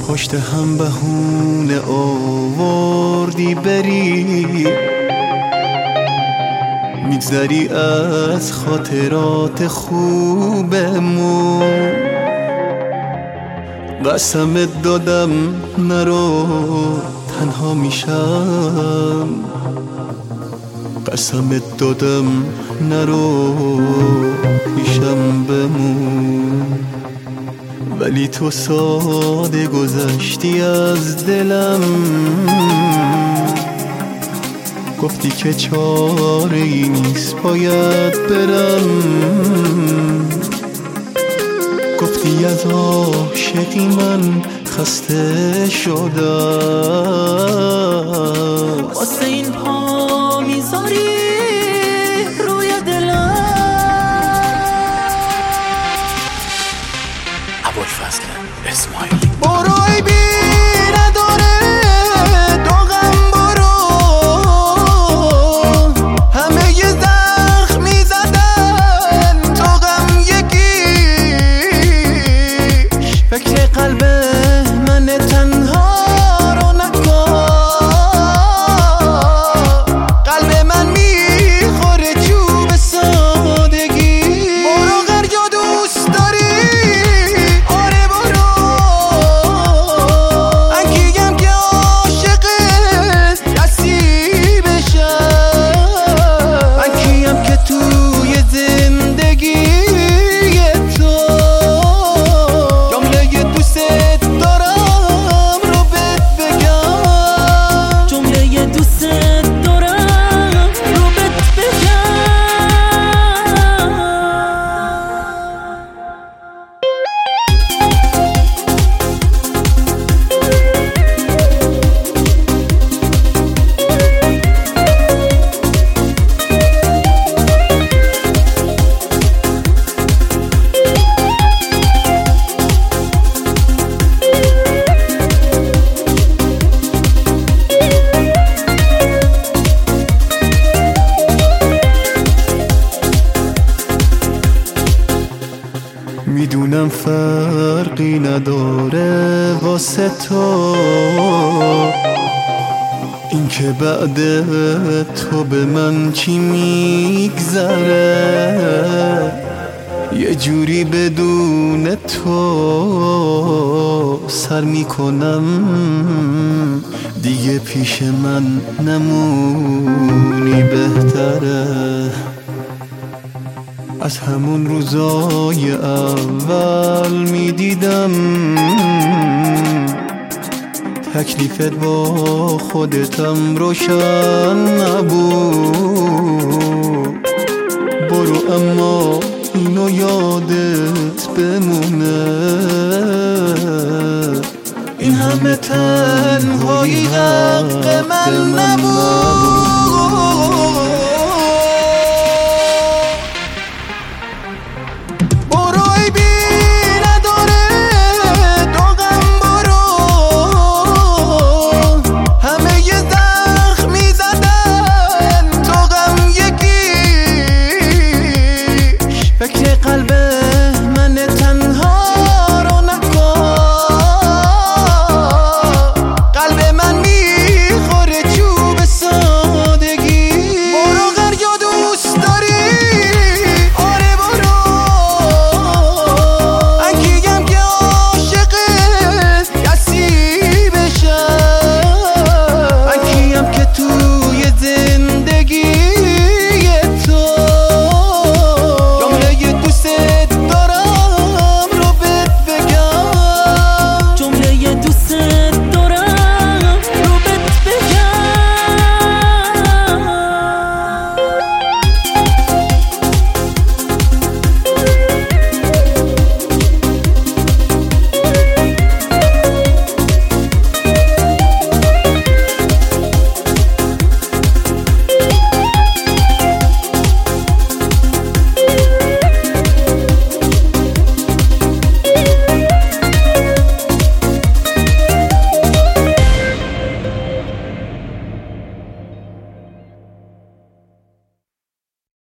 پشت هم بهونه آوردی بری، میگذری از خاطرات خوبمون. قسمت دادم نرو تنها میشم، قسمت دادم نرو پیشم بمون. ولی تو ساده گذشتی از دلم، گفتی که چاره ای نیست باید برم. گفتی از عاشقی من خسته شدم، واسه این پا میذاری روی دلم. ابوالفضل اسماعیلی. برو ای بی نداره دوغم، برو همه ی زخمی زدن تو غم یکیش. فکر قلب من تنها رو نکن، قلب من میخوره چوب سادگی. برو غریا دوست داری، آره برو. من کیم که عاشقت دستی بشم، من کیم که توی زندگی تو جمله دوست دارم رو بهت بگم، جمله دوست دارم رو بهت بگم. میدونم فرقی نداره واسه تو، این که بعد تو به من چی میگذره. یه جوری بدون تو سر میکنم، دیگه پیش من نمونی بهتره. از همون روزای اول میدیدم تکلیفت با خودتم روشن نبود. برو اما اینو یادت بمونه، این همه تنهایی حق من نبود.